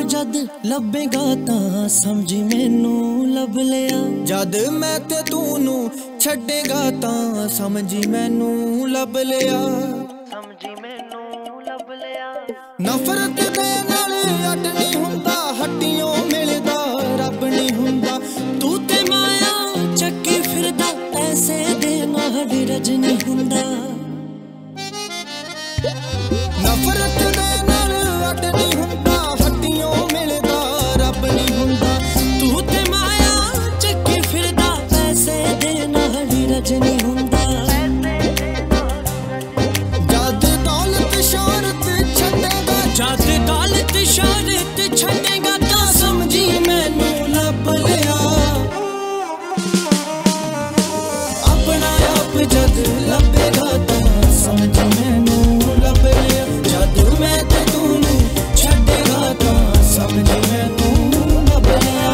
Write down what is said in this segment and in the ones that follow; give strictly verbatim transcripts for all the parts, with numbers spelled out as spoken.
जद लभेगा तां समझी मैनू लभ लिया। जद मैं ते तूनू छड्डेगा तां समझी मैनू लभ लिया। समझी मैनू लभ लिया। नफरत दे नाल अड नहीं हुंदा, हड्डियों मिलदा रब नहीं हुंदा। तू ते माया चक्की फिरदा, ऐसे दे नाल रज नहीं हुंदा। नफरत दे नाल अड नहीं हुंदा, हड्डियों मिलदा रब नहीं हुंदा। तू ते माया चक्की फिरदा, ऐसे दे नाल रज नहीं हुंदा। जद दौलत शोहरत छड्डेगा, जद दौलत शोहरत छड्डेगा तां समझी मैनू लभ लिया। अपना आप जद लभेगा तां समझी मैनू लभ लिया। जद मैं ते तूनू छड्डेगा तां समझी मैनू लभ लिया।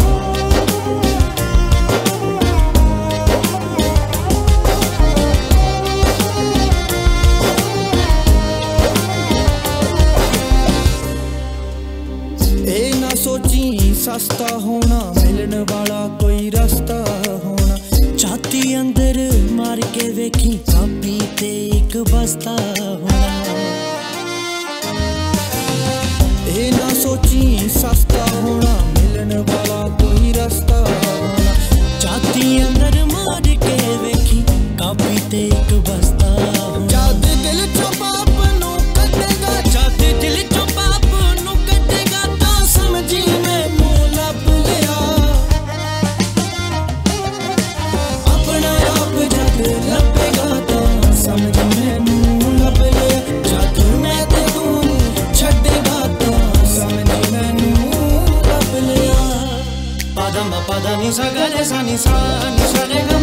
ए ना सोची सस्ता होना, मिलन वाला कोई रास्ता होना। छाती अंदर मार के वेखी, कापी ते एक बस्ता होना। ए ना सोची सस्ता होना, मिलन वाला कोई रास्ता होना। छाती अंदर मार के वेखी, कापी ते एक बस्ता होना। जद दिल चों पाप नू कड्डेगा, जद दिल चों पाप नू कड्डेगा तां समझी मैनू लभ लिया। अपना आप जद लभेगा तां समझी मैनू लभ लिया। जद मैं ते तूनू छड्डेगा तां समझी मैनू लभ लिया। पदा मा पदा नि सा गा रे सा नि सा नि सा रे गा।